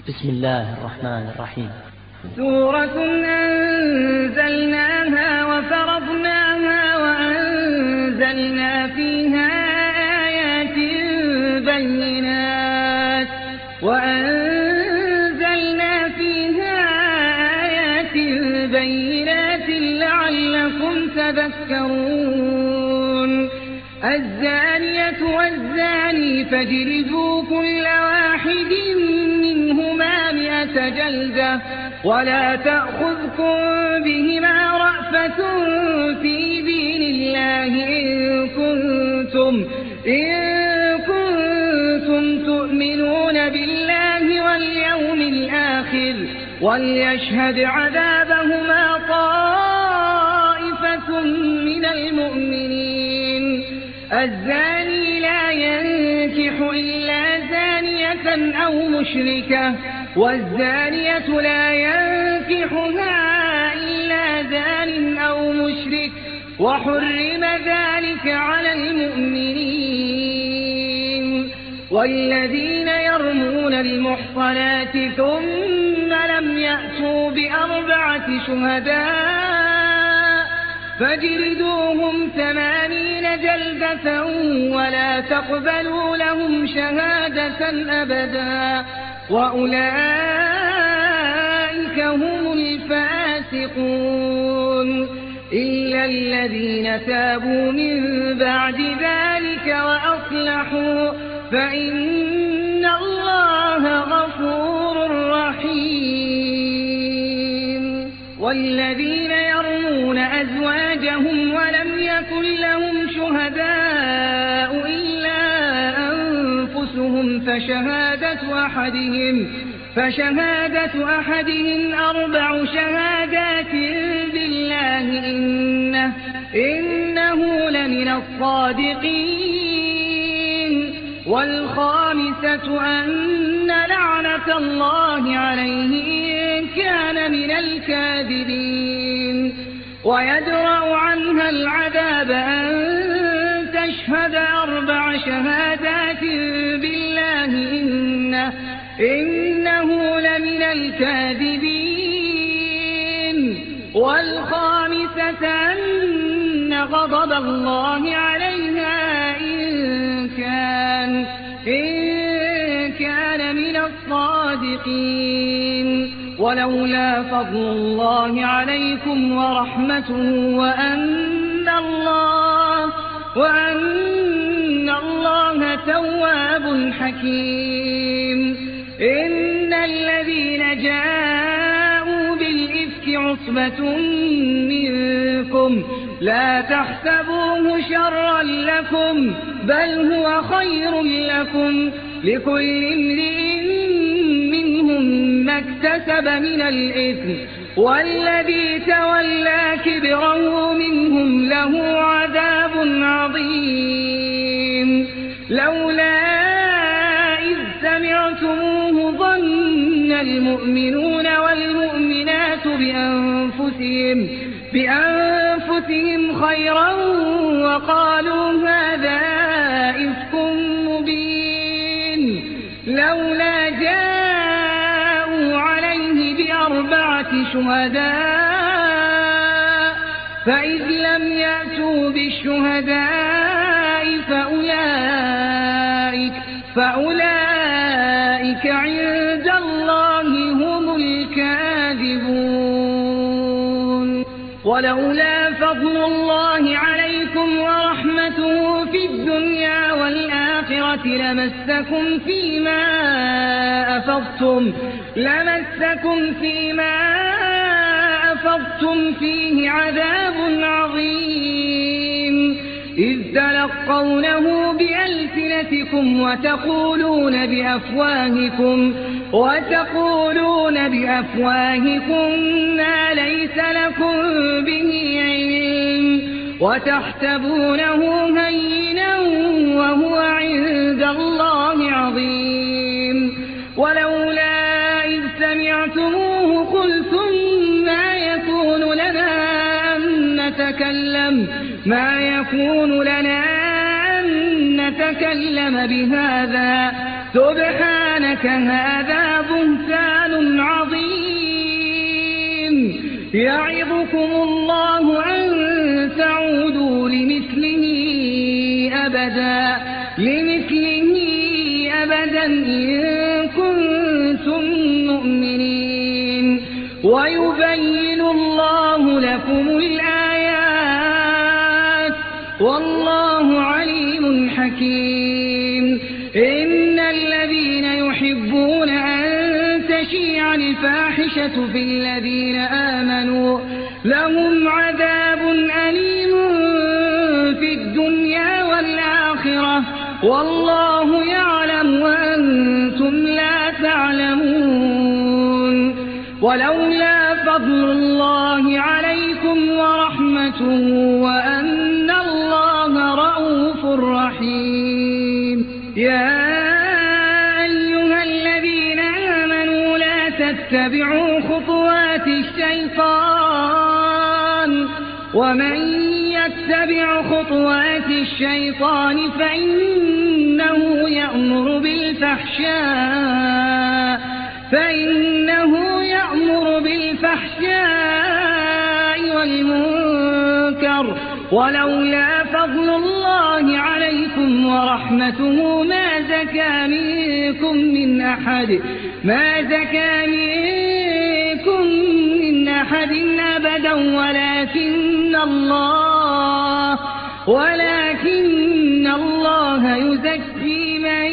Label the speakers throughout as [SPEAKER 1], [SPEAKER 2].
[SPEAKER 1] بسم الله الرحمن الرحيم.
[SPEAKER 2] سورة أنزلناها وفرضناها وأنزلنا فيها آيات بينات لعلكم تذكرون. الزانية والزاني فاجلدوا كل واحد منهما 100 جلدة ولا تأخذكم بهما رأفة في دين الله إن كنتم تؤمنون بالله واليوم الآخر وليشهد عذابهما طائفة من المؤمنين. الزاني لا ينكح إلا زانية أو مشركة والزانية لا ينكحها إلا زان أو مشرك وحرم ذلك على المؤمنين. والذين يرمون المحصنات ثم لم يأتوا ب4 شهداء فاجلدوهم 80 جلدة ولا تقبلوا لهم شهادة أبدا وأولئك هم الفاسقون إلا الذين تابوا من بعد ذلك وأصلحوا فإن الله غفور رحيم. والذين يرمون أزواجهم ولم يكن لهم شهداء إلا أنفسهم فشهادة أحدهم 4 شهادات بالله إنه لمن الصادقين. والخامسة أن لعنة الله عليه إن كان من الكاذبين. ويدرأ عنها العذاب أن تشهد 4 شهادات بالله إنه لمن الكاذبين. والخامسة أن غضب الله عليها إن كان من الصادقين. ولولا فضل الله عليكم ورحمته وأن الله تواب حكيم. إن الذين جاءوا بالإفك عصبة منكم لا تحسبوه شرا لكم بل هو خير لكم لكل امرئ منهم ما اكتسب من الإثم والذي تولى كبره منهم له عذاب عظيم. لولا إذ سمعتموه ظن المؤمنون والمؤمنات بأنفسهم خيرا وقالوا هذا إفك مبين. لولا جاءوا عليه ب4 شهداء فإذ لم يأتوا بالشهداء فأولئك عند الله هم الكاذبون. ولولا فضل الله عليكم ورحمته في الدنيا والآخرة لمسكم فيما أفضتم فيه عذاب عظيم إذ تلقونه بألسنتكم وتقولون بأفواهكم ما ليس لكم به علم وتحسبونه هينا وهو عند الله عظيم. ولولا إذ سمعتموه قلتم ما يكون لنا أن نتكلم بهذا سبحانك هذا بهتان يعظكم الله أن تعودوا لمثله أبدا إن كنتم مؤمنين ويبين الله لكم الآيات والله عليم حكيم. إن الذين يحبون أن تشيع الفاحشة في الذين آمنوا لهم عذاب أليم في الدنيا والآخرة والله يعلم وأنتم لا تعلمون. ولولا فضل الله عليكم ورحمته وأن الله رءوف رحيم. يا أيها الذين آمنوا لا تتبعوا خطوات الشيطان ومن يتبع خطوات الشيطان فإنه يأمر بالفحشاء والمنكر ولولا فضل الله عليكم ورحمته ما زكى منكم من أحد أبدا ولكن الله يزكي من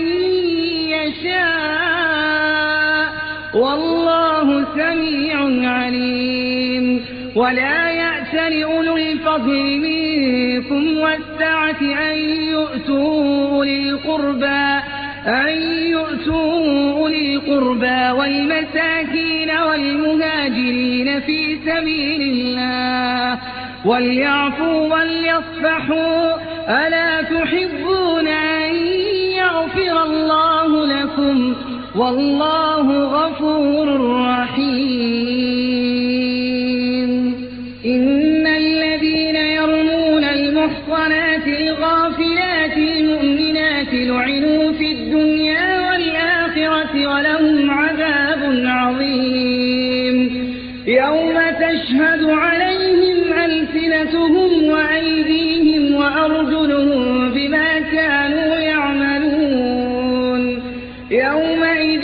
[SPEAKER 2] يشاء والله سميع عليم. ولا يأتل أولو الفضل منكم والسعة أن يؤتوا أولي القربى والمساكين والمهاجرين في سبيل الله وليعفوا وليصفحوا ألا تحبون أن يغفر الله لكم والله غفور رحيم. إن الذين يرمون المحصنات الغافلات المؤمنات لعنوا في الدنيا والآخرة ولهم عذاب عظيم. يوم تشهد عليهم ألسنتهم وأيديهم وأرجلهم بما كانوا يعملون. يومئذ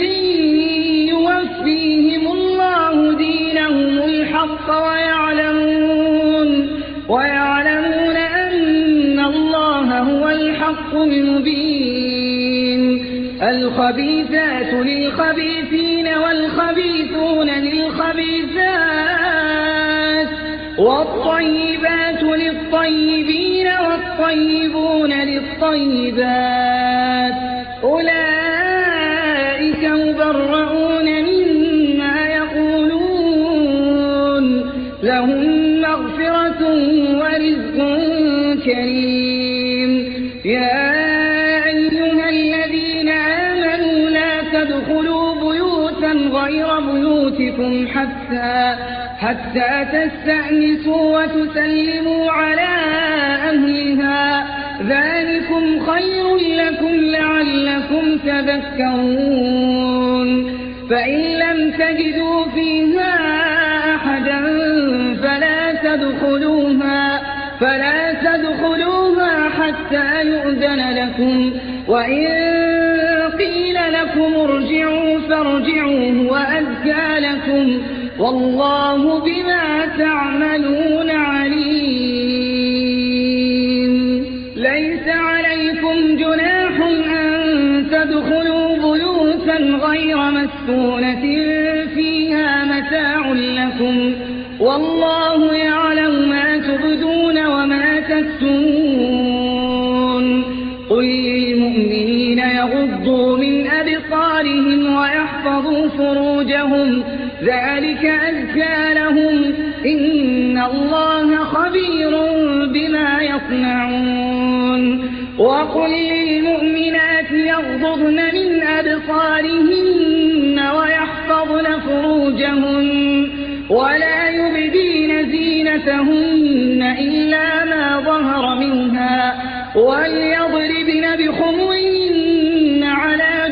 [SPEAKER 2] يوفيهم الله دينهم الحق ويعلمون أن الله هو الحق المبين. الخبيثات للخبيثين والخبيثون للخبيثات والطيبات للطيبين والطيبون للطيبات أولئك مبرؤون مما يقولون لهم مغفرة ورزق كريم. يا أيها الذين آمنوا لا تدخلوا بيوتا غير بيوتكم حتى تستأنسوا وتسلموا على أهلها ذلكم خير لكم لعلكم تذكرون. فإن لم تجدوا فيها أحدا فلا تدخلوها حتى يؤذن لكم وإن قيل لكم ارجعوا فارجعوا هو أزكى لكم والله بما تعملون عليم. ليس عليكم جناح أن تدخلوا بيوتا غير مسكونة فيها متاع لكم والله يعلم ما تبدون وما تكتمون. قل للمؤمنين يغضوا من أبصارهم ويحفظوا فروجهم ذلك أزكى لهم إن الله خبير بما يصنعون. وقل للمؤمنات يغضضن من أبصارهن ويحفظن فروجهن ولا يبدين زينتهن إلا ما ظهر منها وليضربن بخمرهن على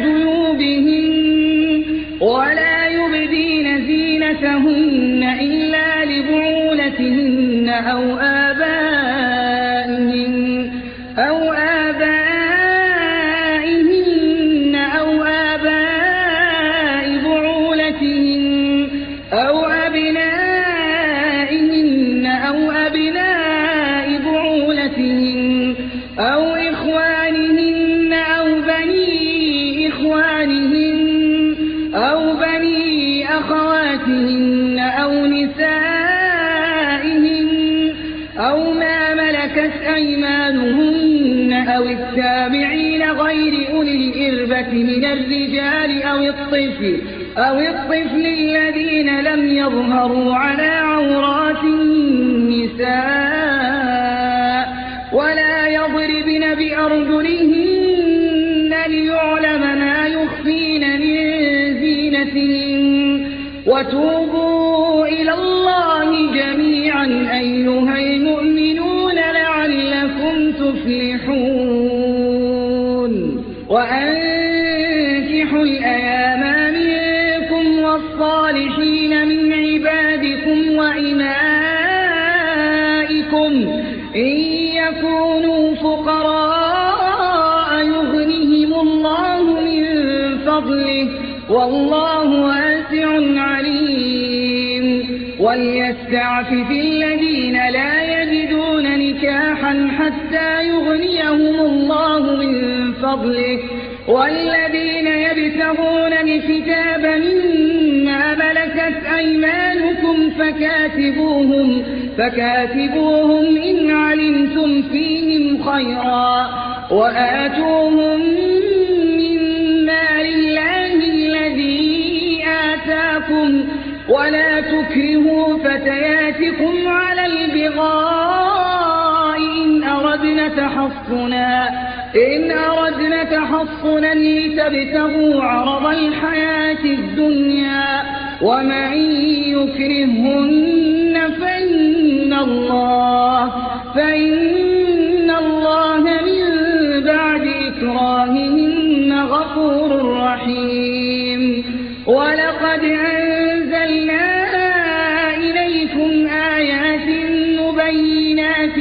[SPEAKER 2] جيوبهن ولا يبدين زينتهن إلا لبعولتهن بعولتهن أو آبائهن أو آباء بعولتهن أو أبنائهن أو أبناء بعولتهن أو إخوانهن أو بني إخوانهن أو بني أخواتهن أو نسائهن أو ما ملكت أيمانهن أو التابعين غير أولي الإربة من الرجال أو الطفل الذين لم يظهروا على عورات النساء ولا يضربن بأرجلهن ليعلم ما يخفين من زينتهن وتوبوا إلى الله جميعا أيها المؤمنون لعلكم تفلحون وأنكحوا الأيام منكم والصالحين من عبادكم وإمائكم إن يكونوا فقراء يغنهم الله من فضله والله واسع عليم وليستعفف الذين لا يجدون نكاحا حتى يغنيهم الله من فضله والذين يبتغون الكتاب مما ملكت أيمانكم فكاتبوهم إن علمتم فيهم خيرا وآتوهم من مال الله الذي آتاكم ولا تكرهوا فتياتكم على البغاء إن أردنا تحصنا لتبتغوا عرض الحياة الدنيا ومن يكرهن فإن الله من بعد إكراههن غفور رحيم ولقد أنزلنا إليكم آيات مبينات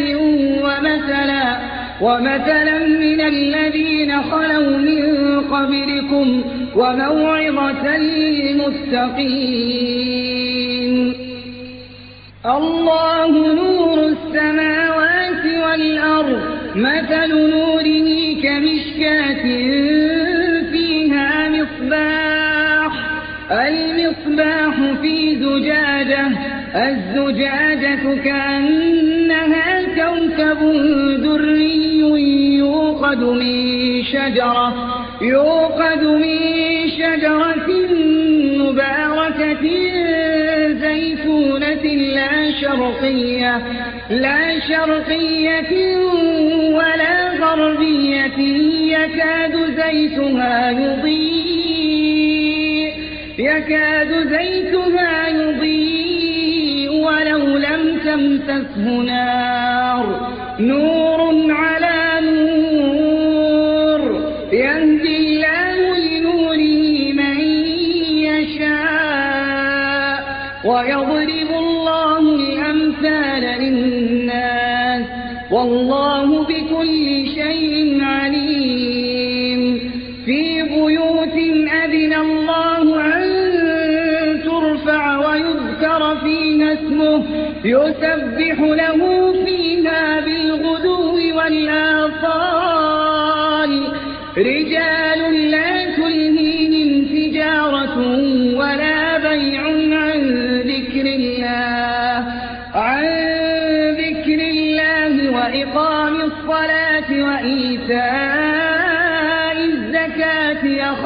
[SPEAKER 2] ومثلا من الذين خلوا من قبلكم وموعظة للمتقين الله نور السماوات والأرض مثل نوره كمشكاة فيها المصباح في زجاجة الزجاجة كأنها كوكب دري يوقد من شجرة مباركة زيتونة لا شرقية ولا غربية يكاد زيتها يضيء ولو لم تمسسه نار نور على نور يهدي الله لنوره من يشاء ويضرب الله الأمثال للناس والله بكل شيء عليم في بيوت أذن الله أن ترفع ويذكر فيها اسمه يسبح له فيها بالغدو والآصال رجال لا تلهيهم تجارة ولا بيع عن ذكر الله وإقام الصلاة وإيتاء الزكاة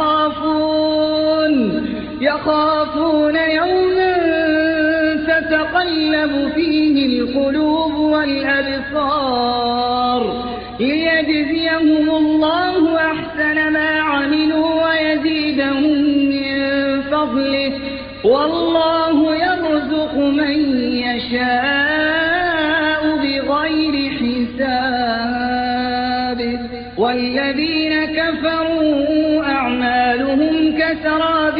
[SPEAKER 2] يخافون يوما تتقلب فيه القلوب والأبصار ليجزيهم الله أحسن ما عملوا ويزيدهم من فضله والله يرزق من يشاء بغير حساب والذين كفروا أعمالهم كسراب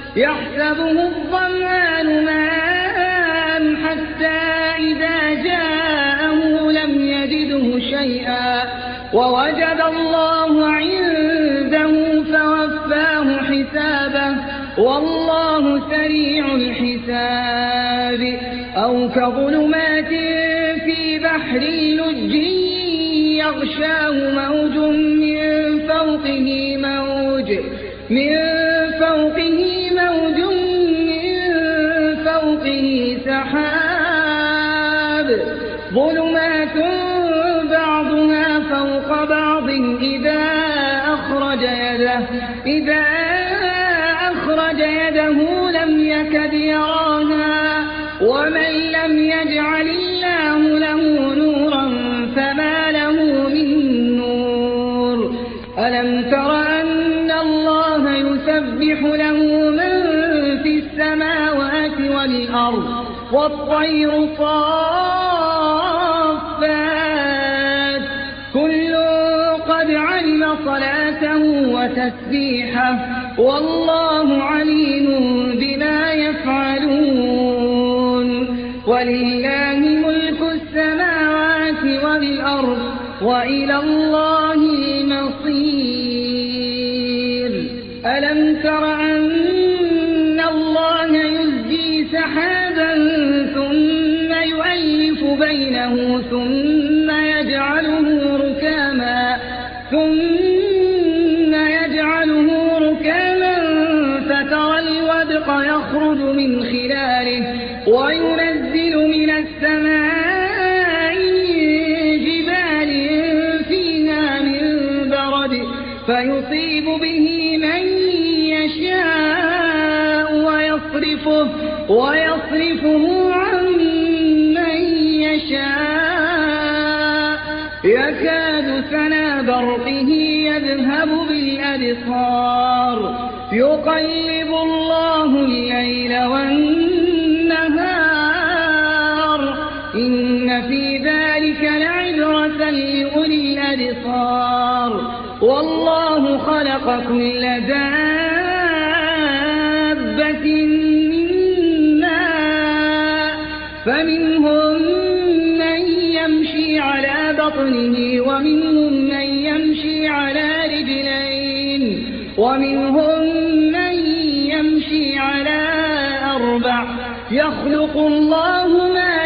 [SPEAKER 2] يحسبه الظمآن ماء حتى إذا جاءه لم يجده شيئا ووجد الله عنده فوفاه حسابه والله سريع الحساب أو كظلمات في بحر لج يغشاه موج من فوقه موج من فوقه سحاب ظلمات بعضها فوق بعض إذا أخرج يده لم يكد يراها ومن لم يجعل الله له نورا فما له من نور ألم تر أن الله يسبح له من في السماوات والأرض والطير صافات كل قد علم صلاته وتسبيحه والله عليم بما يفعلون ولله ملك السماوات والأرض وإلى الله المصير ألم تر أن الله يزجي سحابا ثم يؤلف بينه ثم يجعله ركاما فترى الودق يخرج من خلاله وينزل من السماء جبال فيها من برد فيصيب به من يشاء ويصرفه عن من يشاء يكاد سنا برقه يذهب بالأبصار يقلب الله الليل والنهار إن في ذلك لعبرة لأولي الأبصار والله خلق كل دابة من ماء فمنهم من يمشي على بطنه ومنهم من يمشي على رجلين ومنهم من يمشي على أربع يخلق الله ما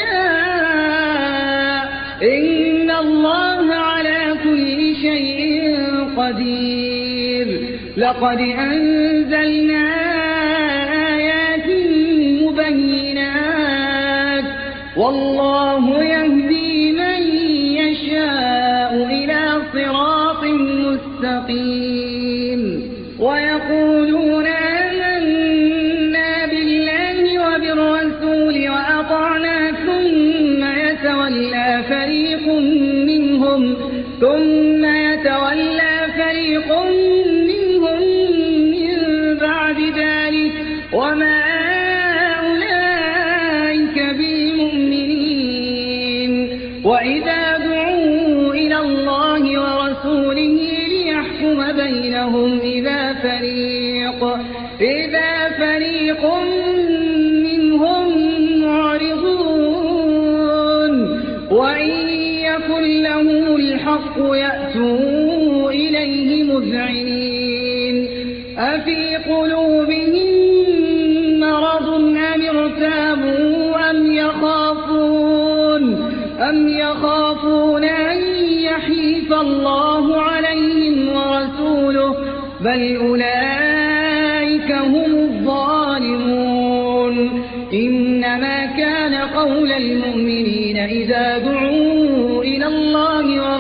[SPEAKER 2] يشاء إن الله على كل شيء قدير لقد أنزلنا آيات مبينات والله يهدي من يشاء إلى صراط مستقيم ويقولون آمنا بالله وبالرسول وأطعنا ثم يتولى فريق منهم من بعد ذلك وما أولئك بالمؤمنين وإذا دعوا إلى الله ورسوله ليحكم بينهم إذا فريق منهم معرضون وإن يكن لهم الحق يأتوا إليه مذعنين أفي قلوبهم مرض أم ارتابوا أم يخافون أن يحيف الله عليهم ورسوله بل أولئك هم الظالمون إنما كان قول المؤمنين إذا دعوا إلى الله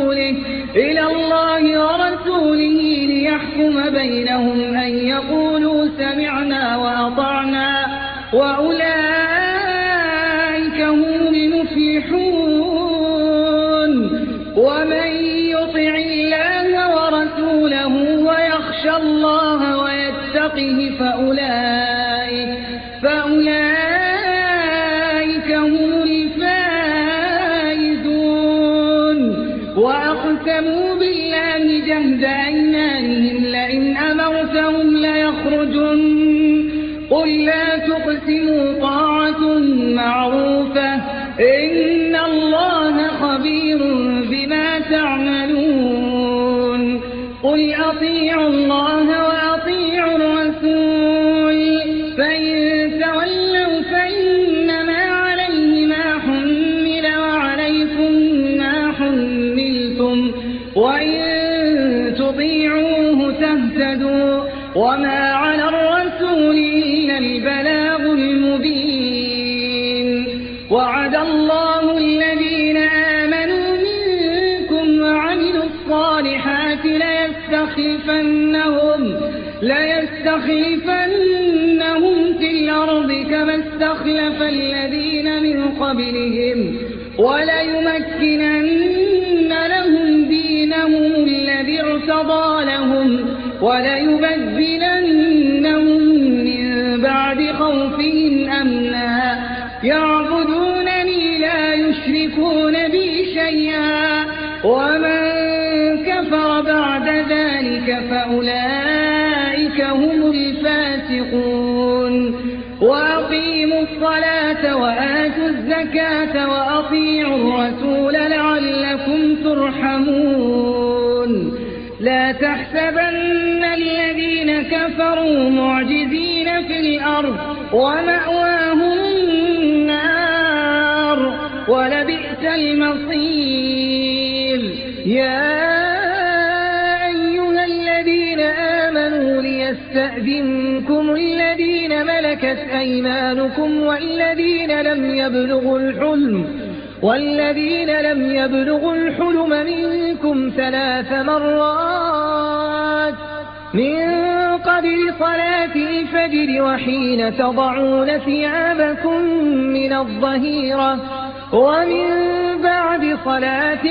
[SPEAKER 2] ورسوله ليحكم بينهم أن يقولوا سمعنا وأطعنا وأولئك هم المفلحون ومن يطع الله ورسوله ويخشى الله ويتقه فأولئك هم الفائزون وأقسموا بالله جهد أيمانهم لئن أمرتهم ليخرجن قل لا تقسموا طاعة معروفة إن الله خبير بما تعملون قل أطيعوا الله وأطيعوا الرسول فإن تولوا فإنما عليه ما حمل وعليكم ما حملتم وإن تطيعوه تهتدوا وما على الرسول إلا البلاغ المبين وعد الله الذين آمنوا منكم وعملوا الصالحات ليستخلفنهم في الأرض كما استخلف الذين من قبلهم وليمكنن لهم دينهم الذي ارتضى لهم وليبدلنهم من بعد خوفهم أمنا يعبدونني لا يشركون بي شيئا ومن كفر بعد ذلك فأولئك هم الفاسقون وأقيموا الصلاة وآتوا الزكاة وأطيعوا الرسول لعلكم ترحمون لا تحسبن الذين كفروا معجزين في الأرض ومأواهم النار ولبئس المصير يا أيها الذين آمنوا ليستأذنكم الذين ملكت أيمانكم والذين لم يبلغوا الحلم منكم 3 مرات من قبل صلاة الفجر وحين تضعون ثيابكم من الظهيرة ومن بعد صلاة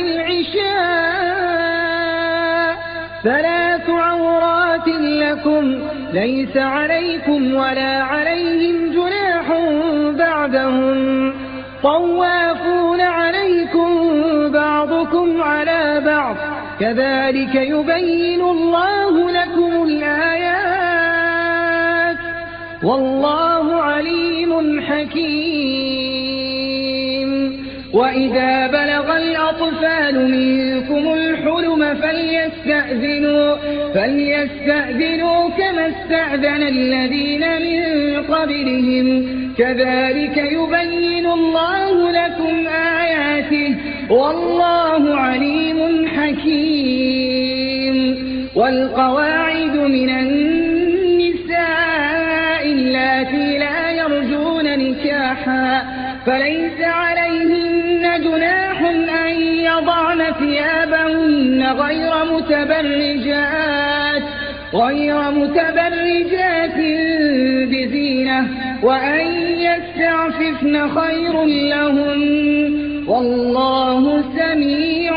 [SPEAKER 2] العشاء 3 عورات لكم ليس عليكم ولا عليهم جناح بعدهم طوافون عليكم بعضكم على بعض كذلك يبين الله لكم الآيات والله عليم حكيم وإذا بلغ الأطفال منكم الحلم فليستأذنوا كما استأذن الذين من قبلهم كذلك يبين الله لكم آياته والله عليم حكيم والقواعد من النساء اللاتي لا يرجون نكاحا فليس عليهن جناح أن يضعن ثيابهن غير متبرجات بزينة وأن يستعففن خير لهن والله سميع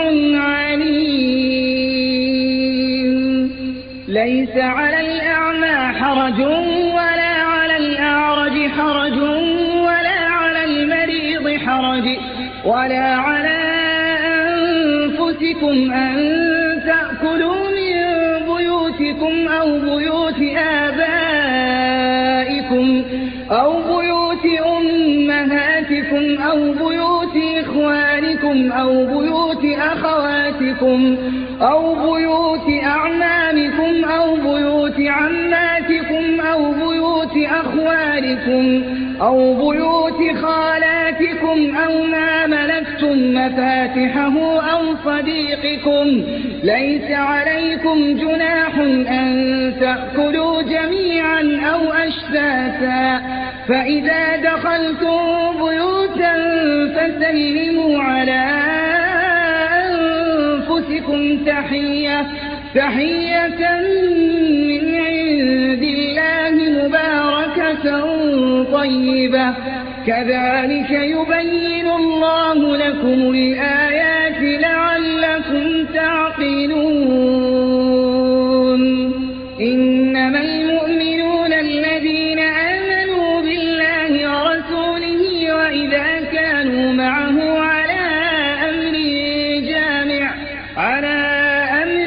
[SPEAKER 2] عليم ليس على الأعمى حرج ولا على الأعرج حرج ولا على المريض حرج ولا على أنفسكم أن تأكلوا من بيوتكم أو بيوت آبائكم أو بيوت أمهاتكم أو بيوت إخوانكم أو بيوت أخواتكم أو بيوت أعمامكم أو بيوت عماتكم أو بيوت أخوالكم أو بيوت خالاتكم أو ما ملكتم مفاتحه أو صديقكم ليس عليكم جناح أن تأكلوا جميعا أو أشتاتا فإذا دخلتم بيوتا فسلموا على أنفسكم تحية من عند الله مباركة طيبة كذلك يبين الله لكم الآيات لعلكم تعقلون إنما المؤمنون الذين آمنوا بالله ورسوله وإذا كانوا معه على أمر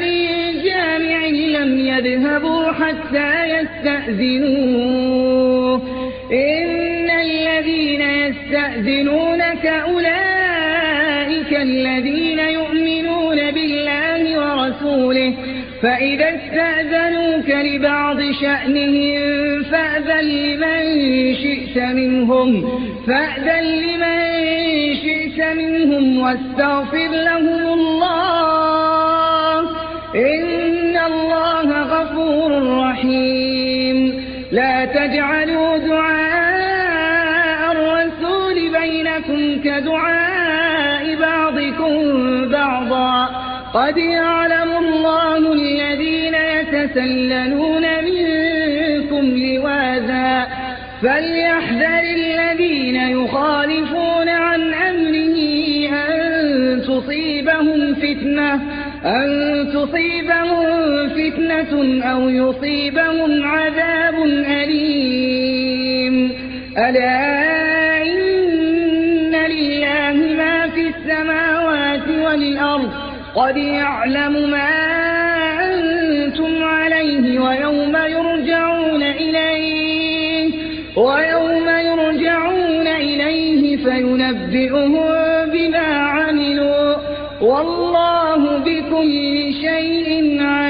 [SPEAKER 2] جامع لم يذهبوا حتى يستأذنوه إن الذين يستأذنونك أولئك الذين يؤمنون بالله ورسوله فإذا استأذنوك لبعض شأنهم فأذن لمن شئت منهم واستغفر لهم الله إن الله غفور رحيم لا تجعلوا دعاء الرسول بينكم كدعاء بعضكم بعضا قد يعلم الله الذين يتسللون منكم لواذا فليحذر الذين يخالفون عن أمره أن تصيبهم فتنة أو يصيبهم عذاب أليم ألا إن لله ما في السماوات والأرض قد يعلم ما أنتم عليه ويوم يرجعون إليه فينبئهم بما عملوا والله بكل شيء عليم.